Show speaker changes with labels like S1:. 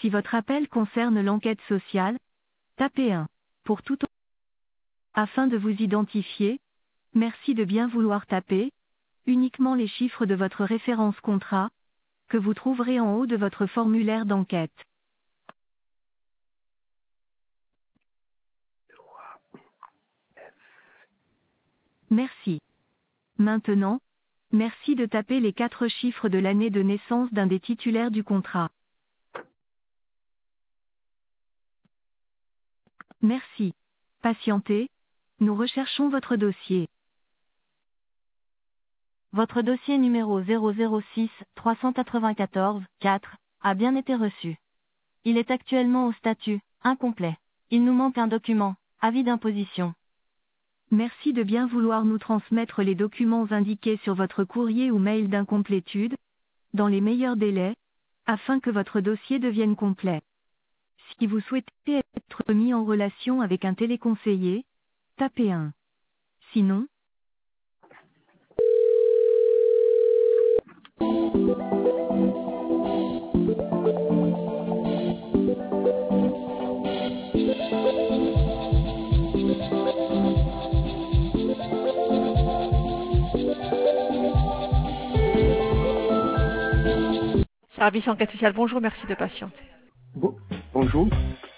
S1: Si votre appel concerne l'enquête sociale, tapez 1. Pour tout afin de vous identifier, merci de bien vouloir taper uniquement les chiffres de votre référence contrat, que vous trouverez en haut de votre formulaire d'enquête. Merci. Maintenant, merci de taper les 4 chiffres de l'année de naissance d'un des titulaires du contrat. Merci. Patientez, nous recherchons votre dossier. Votre dossier numéro 006 394 4 a bien été reçu. Il est actuellement au statut incomplet. Il nous manque un document, avis d'imposition. Merci de bien vouloir nous transmettre les documents indiqués sur votre courrier ou mail d'incomplétude, dans les meilleurs délais, afin que votre dossier devienne complet. Si vous souhaitez être mis en relation avec un téléconseiller, tapez 1. Sinon,
S2: Service enquête sociale, bonjour, merci de patienter.
S3: Bonjour.